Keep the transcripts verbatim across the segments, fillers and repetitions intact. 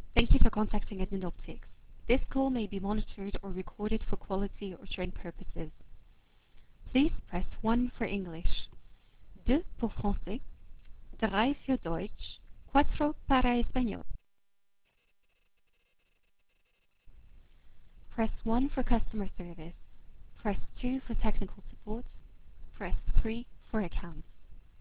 Thank you for contacting Admin Optics. This call may be monitored or recorded for quality or training purposes. Please press one for English, deux pour français, drei für Deutsch, cuatro para español. Press one for customer service. Press two for technical support. Press three for accounts.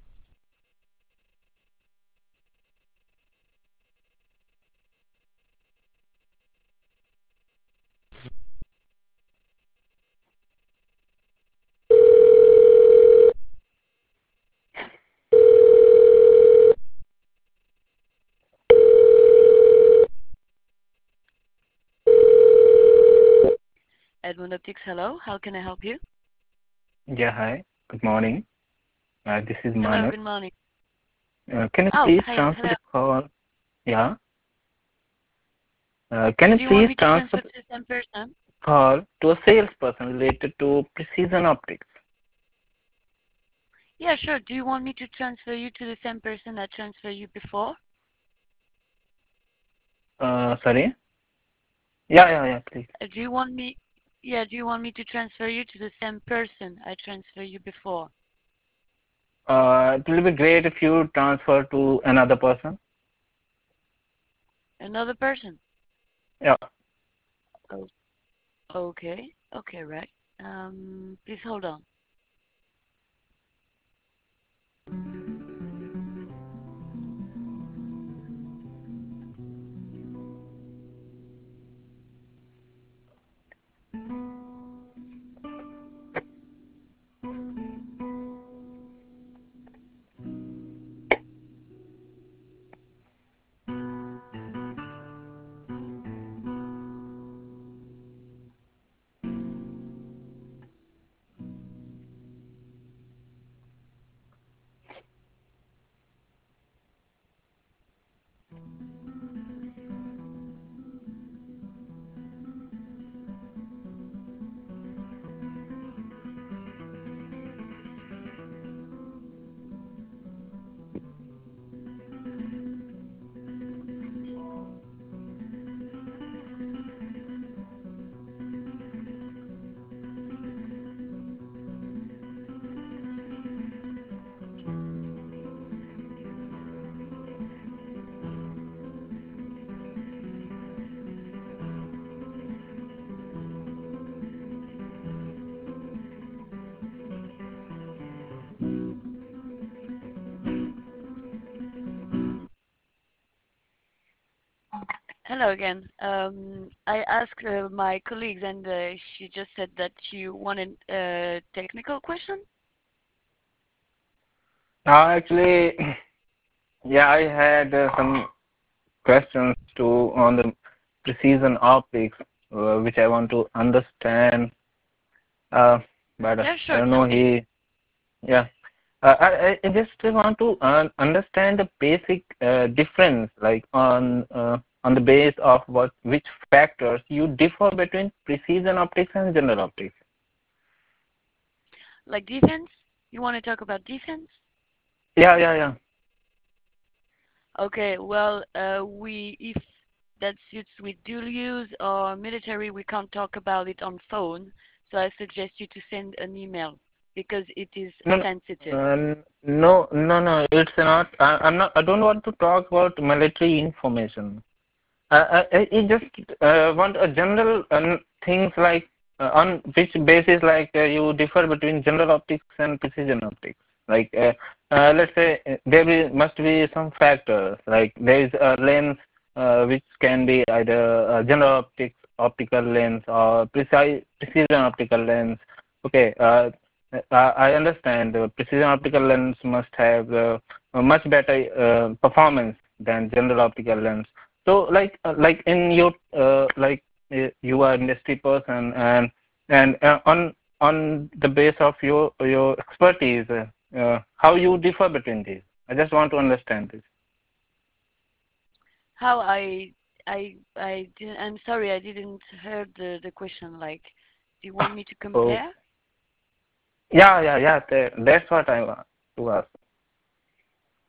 Edmund Optics, hello. How can I help you? Yeah, hi. Good morning. Uh, this is Hello, Manas. good morning. Uh, can you Oh, please hi, transfer hello. the call? Yeah. Uh, can you Do you want please me to transfer transfer the to the same person? call to a salesperson related to Precision Optics? Yeah, sure. Do you want me to transfer you to the same person that transferred you before? Uh, sorry. Yeah, yeah, yeah. Please. Uh, do you want me? Yeah, do you want me to transfer you to the same person I transferred you before? Uh, it will be great if you transfer to another person. Another person? Yeah. Oh, okay. Okay, right. Um, please hold on. Hello again. Um, I asked uh, my colleagues, and uh, she just said that you wanted a technical question. Uh, actually, yeah, I had uh, some questions to on the Precision Optics, uh, which I want to understand. Uh, but uh, Yeah, I sure. don't Tell know. me. He, yeah. Uh, I, I just want to uh, understand the basic uh, difference, like on uh, on the base of what which factors you differ between precision optics and general optics. Like defense? You want to talk about defense? Yeah, yeah, yeah. Okay, well, uh, we if that suits with dual use or military, we can't talk about it on phone. So I suggest you to send an email because it is No, sensitive. uh, no, no, no. It's not. I, I'm not. I don't want to talk about military information. I, I, I just uh, want a general uh, things like uh, on which basis like uh, you differ between general optics and precision optics. Like uh, uh, let's say uh, there be, must be some factors like there is a lens uh, which can be either a general optics optical lens or precise precision optical lens. Okay, uh, uh, I understand the precision optical lens must have uh, a much better uh, performance than general optical lens. So like uh, like in your uh, like uh, you are industry person and and uh, on on the base of your your expertise, uh, uh, how you differ between these. I just want to understand this. How I I I didn't, I'm sorry, I didn't heard the the question. Like, do you want me to So compare? yeah, yeah, yeah. That, that's what I want to ask.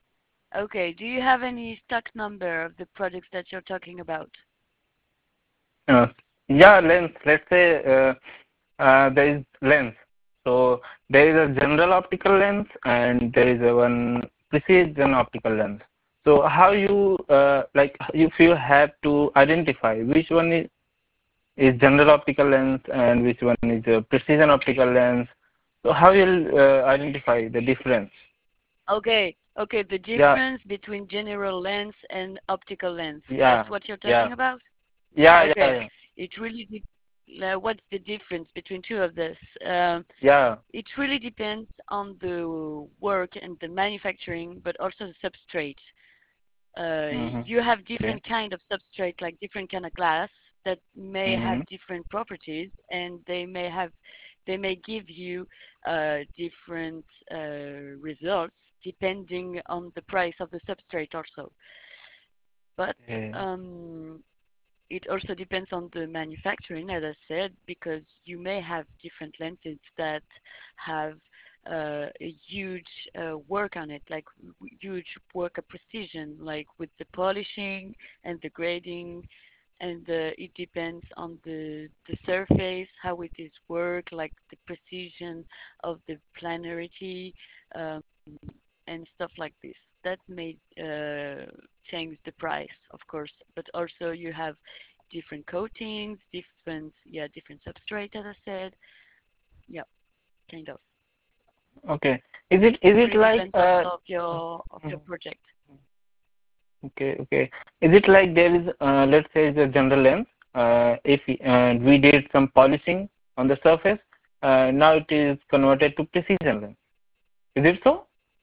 Okay. Do you have any stock number of the products that you're talking about? Uh, yeah, lens. Let's say uh, uh, there is lens. So there is a general optical lens and there is a one precision optical lens. So how you uh, like if you have to identify which one is, is general optical lens and which one is a precision optical lens, so how you'll uh, identify the difference? Okay. Okay. The Yeah, difference between general lens and optical lens. That's yeah, what you're talking yeah, about? yeah, yeah, Okay. yeah, It really de- uh, what's the difference between two of this? Um, yeah. it really depends on the work and the manufacturing, but also the substrate. Uh, Mm-hmm. you have Okay. different kind of substrate, like different kind of glass that may Mm-hmm. have different properties, and they may have, they may give you uh, different uh, results depending on the price of the substrate also. But Okay. um, it also depends on the manufacturing, as I said, because you may have different lenses that have uh, a huge uh, work on it, like w- huge work of precision, like with the polishing and the grading, and uh, it depends on the the surface, how it is work, like the precision of the planarity, um, and stuff like this. That may uh, change the price, of course, but also you have different coatings, different yeah, different substrate, as I said. Yeah, kind of. Okay. Is it is It it really like depends uh also of your of your mhm. project. Okay, okay. Is it like there is uh let's say the general lens, uh if uh, we did some polishing on the surface, uh now it is converted to precision lens. Is it so?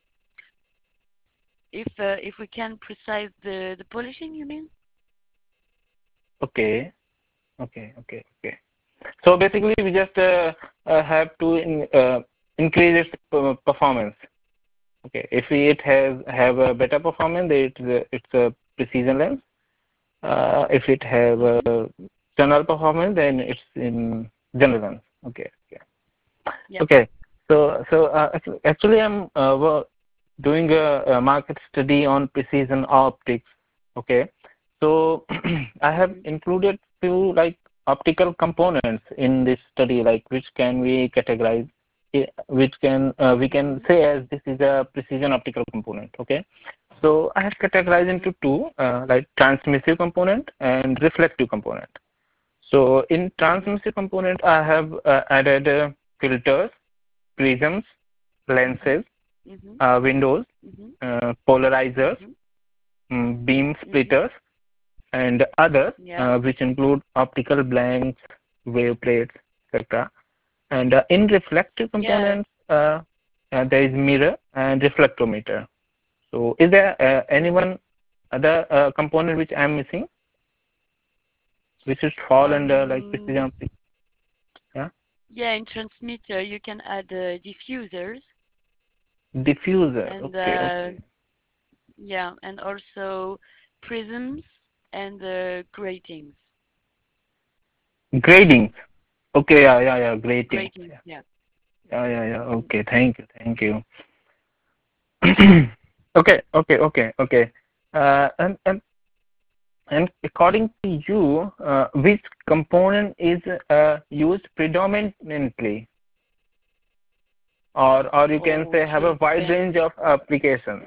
If uh, if we can precise the the polishing, you mean? Okay, okay, okay, okay. So basically we just uh, uh, have to in, uh, increase its uh, performance. Okay, if it has have a better performance, it's a, it's a precision lens. Uh, if it have a Mm-hmm. general performance, then it's in general lens. Okay, okay, Yep. okay. So, so uh, actually, actually, I'm uh, wo- doing a, a market study on precision optics. Okay, so I have Mm-hmm. included few like optical components in this study, like which can we categorize, eh, which can uh, we can Mm-hmm. say as this is a precision optical component. Okay, so I have categorized Mm-hmm. into two, uh, like transmissive component and reflective component. So in Mm-hmm. transmissive component, I have uh, added uh, filters, prisms, Mm-hmm. lenses, Mm-hmm. uh, windows, Mm-hmm. uh, polarizers, Mm-hmm. mm, beam Mm-hmm. splitters, and others, Yeah. uh, which include optical blanks, wave plates, et cetera. And uh, in reflective Yeah. components, uh, uh, there is mirror and reflectometer. So is there uh, anyone other uh, component which I'm missing, which should fall under like precision Um. optics? Yeah, Yeah. In transmitter, you can add uh, diffusers diffuser. and Okay, uh, okay. yeah, and also prisms and uh, gratings. Grading. Okay, yeah, yeah, yeah. Grading. Gratings. Yeah, Yeah. yeah, yeah, yeah. Mm-hmm. Okay, thank you, thank you. Okay, okay, okay, okay. Uh, and and and according to you, uh, which component is uh, used predominantly, or or you can Oh, it say have a really wide depends. range of applications?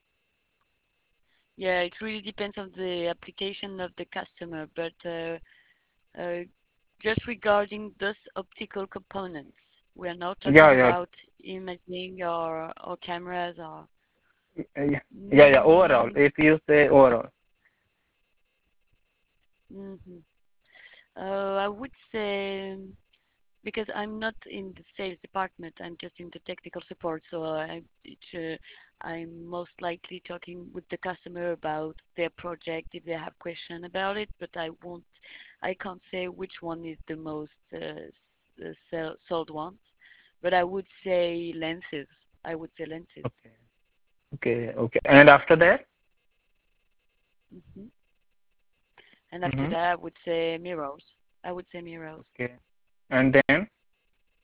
Yeah, it really depends on the application of the customer, but uh, uh, just regarding those optical components, we are not Yeah, talking yeah, about imaging or or cameras or. yeah, yeah, yeah. Overall, Mm, if you say overall. mhm. Uh, I would say because I'm not in the sales department, I'm just in the technical support, so I, it, uh, I'm most likely talking with the customer about their project if they have question about it, but I won't, I can't say which one is the most uh, s- uh, sell, sold one, but I would say lenses. I would say lenses. Okay, okay, okay. And after that? hmm And after Mm-hmm. that, I would say mirrors. I would say mirrors. Okay. And then?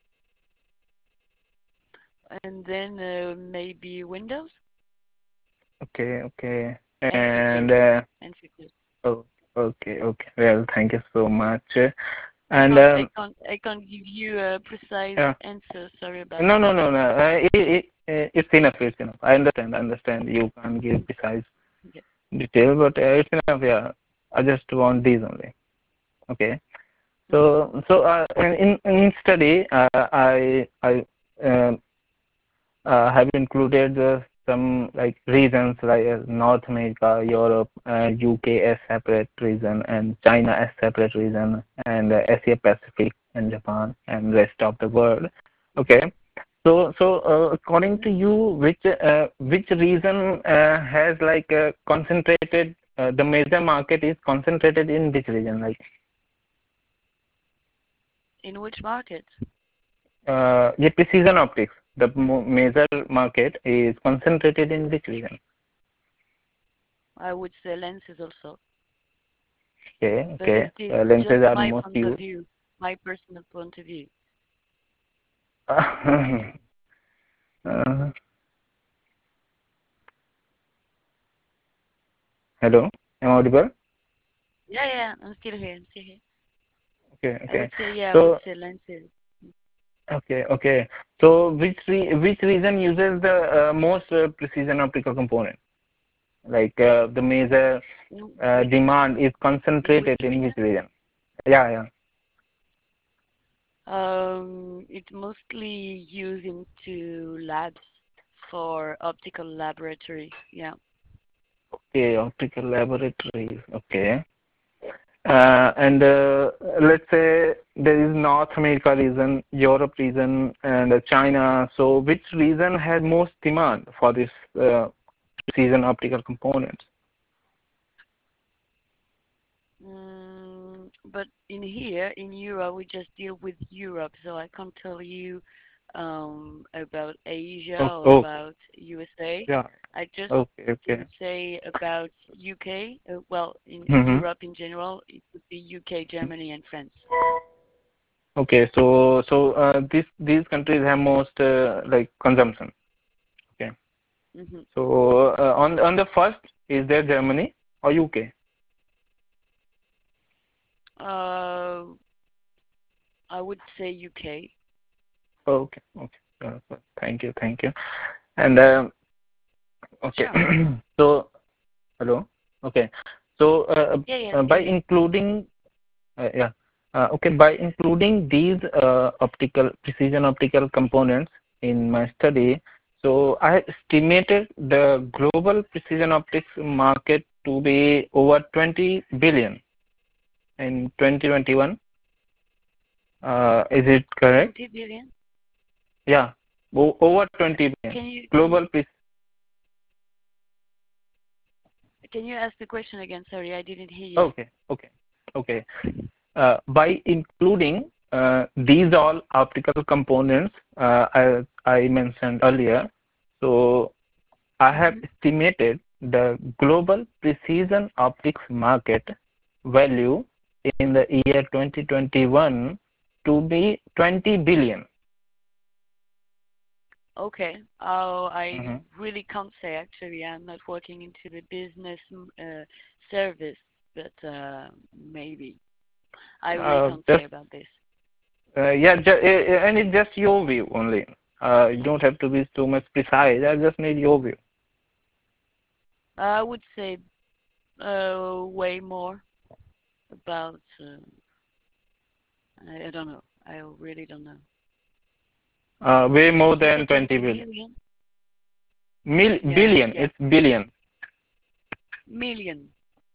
And then uh, maybe windows. Okay, okay. and And security uh, and security. oh, okay, okay. Well, thank you so much. I And can't I um, can't I can't give you a precise yeah, answer. Sorry about no, that. no, no, no. Uh, it, it, uh, it's enough. It's enough. I understand. I understand. You can't give precise Okay. detail, but uh, it's enough. Yeah, I just want these only. Okay. Mhm. So, so uh, in in study, uh, I I um, uh, have included uh, some like regions like uh, North America, Europe, uh, U K as separate region, and China as separate region, and uh, Asia Pacific and Japan and rest of the world. Okay. So, so uh, according Mhm. to you, which uh, which region uh, has like uh, concentrated? Uh, the major market is concentrated in which region? Like In which market? uh, yeah, precision optics. The mo- major market is concentrated in which region? I would say lenses also, Okay, but okay. it is Uh, just lenses are my most point of used. view, my personal point of view. uh, hello, am I audible? Yeah, yeah, I'm still here. I'm still here. Okay, I okay. would say yeah. I would So, say lenses. okay, okay. So, which re- which region uses the uh, most uh, precision optical component? Like uh, the major In uh, which demand is in which concentrated in which region? region? Yeah, yeah. Um, it's mostly used into labs for optical laboratory. Yeah. Okay, optical laboratories. Okay. Uh, and uh, let's say there is North America region, Europe region, and uh, China. So, which region has most demand for this uh, precision optical components? Mm, but in here, in Europe, we just deal with Europe, so I can't tell you um, about Asia Oh, or okay. about U S A. Yeah. I just Okay. Okay. would say about U K. Uh, well, in, in Mm-hmm. Europe in general, it would be U K, Germany, and France. Okay. So, so uh, these these countries have most uh, like consumption. Okay. Hmm. So, uh, on on the first is there Germany or U K? Uh, I would say U K. Okay. Okay. Uh, thank you. Thank you. And um, okay. Sure. So, hello. Okay. So, uh, Yeah, yeah, uh, still by here. including, uh, yeah, uh, okay, by including these uh, optical precision optical components in my study, so I estimated the global precision optics market to be over twenty billion in twenty twenty-one. Uh, is it correct? twenty billion. Yeah, o- over twenty billion Can you can you global. Pre- can you ask the question again? Sorry, I didn't hear you. okay, okay, okay. Uh, by including uh, these all optical components uh, I, I mentioned earlier, so I have Hmm. estimated the global precision optics market value in the year twenty twenty-one to be twenty billion. Okay. Oh, I Mm-hmm. really can't say actually. I'm not working into the business mm, uh, service, but uh, maybe. I really Uh, can't say just about this. uh, yeah, ju- uh, and it's just your view only. Uh, you don't have to be too much precise. I just need your view. I would say uh, way more about. Uh, I, I don't know. I really don't know. Uh, way more You said than twenty twenty billion. million? Mil- Yeah, billion. yeah. It's billion. Million.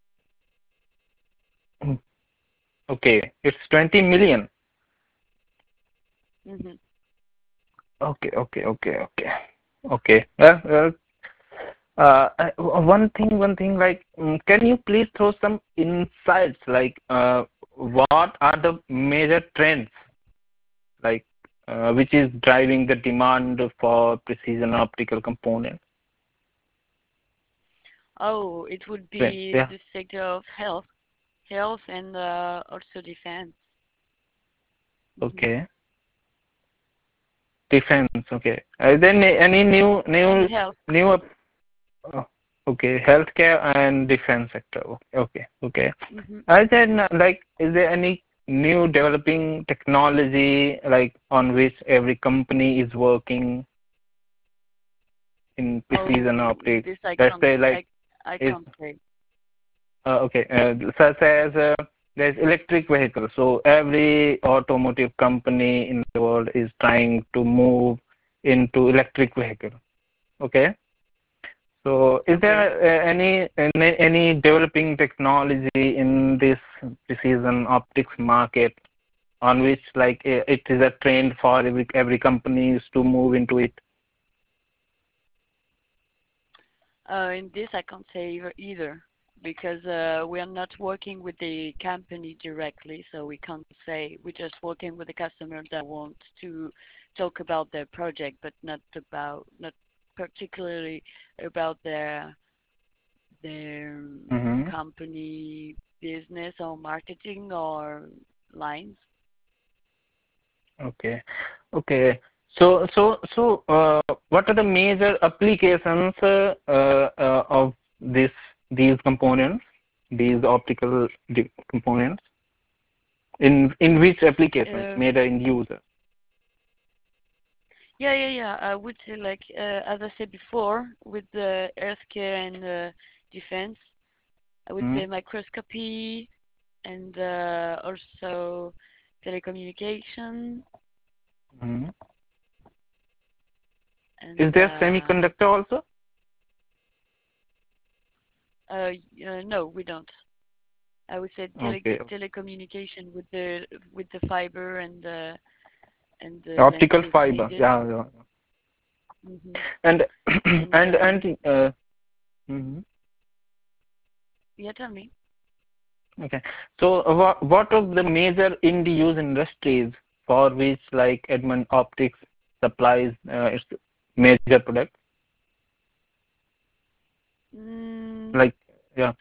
Okay, it's twenty million. Mm-hmm. Okay, okay, okay, okay, okay. Well, well uh, I- one thing, one thing, like, mm, can you please throw some insights, like, uh, what are the major trends, like, uh, which is driving the demand for precision optical components? Oh, it would Trends, be yeah. the sector of health, health and uh, also defense. Hmm. Okay, defense. Okay. Uh, then any new, And new, health. new? Uh, Okay, healthcare and defense sector. Okay, okay. Mm-hmm. I said, uh, like, is there any new developing technology like on which every company is working in precision Oh, optics? this I Let's can't, say, like, I, I is can't say. uh, okay, uh, such as uh, there's electric vehicles. So every automotive company in the world is trying to move into electric vehicle. Okay. So is there Okay. uh, any, any any developing technology in this precision optics market on which like uh, it is a trend for every every companies to move into it? Uh, in this I can't say either, either because uh, we are not working with the company directly, so we can't say. We're just working with the customer that wants to talk about their project, but not about, not particularly about their their Mm-hmm. company business or marketing or lines. Okay. Okay. So so so uh, what are the major applications uh, uh, uh, of this these components, these optical di- components? In in which applications Uh, major end user? yeah, yeah, yeah. I would say like uh, as I said before, with the healthcare and uh, defense, I would say Mm-hmm. microscopy and uh, also telecommunication Mm-hmm. Is and there uh, semiconductor also? uh, uh, no, we don't. I would say tele Okay. telecommunication with the with the fiber and the and the Optical lenses fiber. needed. Yeah. Yeah. Hmm. And And and um, and uh, mhm. yeah, tell me. Okay. So uh, what what are the major end use industries for which like Edmond Optics supplies uh, its major product? Mm, Like yeah,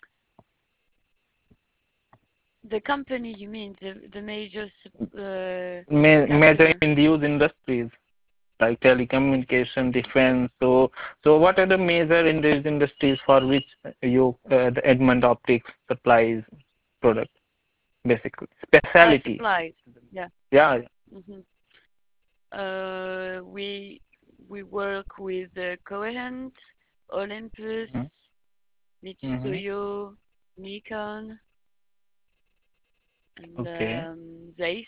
the company, you mean the the major sup- uh, ma- major customer? end use industries like telecommunication, defense. So so what are the major end use industries for which you uh, the Edmond Optics supplies product basically Uh, specialty? supplies. Yeah. Yeah. Hmm. Uh, we we work with uh, Coherent, Olympus, Mm-hmm. Mitsui, Nikon, and Okay. um, Zeiss.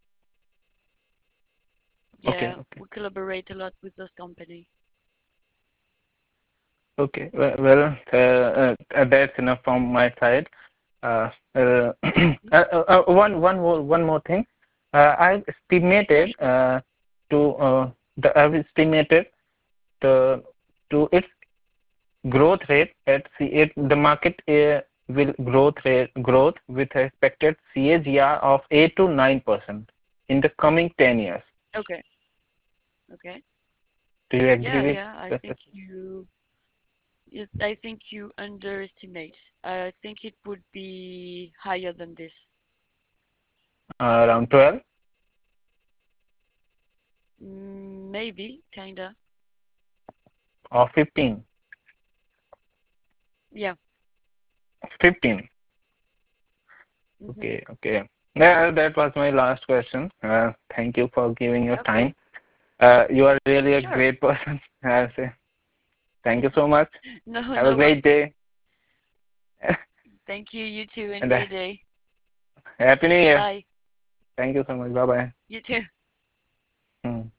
Okay. Yeah, Okay. we collaborate a lot with those companies. Okay. Well, well uh, uh, that's enough from my side. Uh, uh, uh, uh, one one more one more thing. Uh, I've Yeah, estimated sure. uh, to uh, the I've estimated the to its growth rate at C it the market uh, will growth rate growth with expected C A G R of eight to nine percent in the coming ten years. Okay. Okay. Do you agree Yeah, with yeah. I that? think you. It, I think you underestimate. I think it would be higher than this. Uh, around twelve Mm, maybe, kinda. or fifteen? Yeah. fifteen. Mhm. Okay, okay. Yeah, that was my last question. Uh, thank you for giving your time. Okay. Uh, you are really a Sure. great person. I say thank you so much. No, Have a no great worries. day. Thank you. You too. And uh, Enjoy your day. Happy New Year. Bye. Thank you so much. Bye bye. You too. Hmm.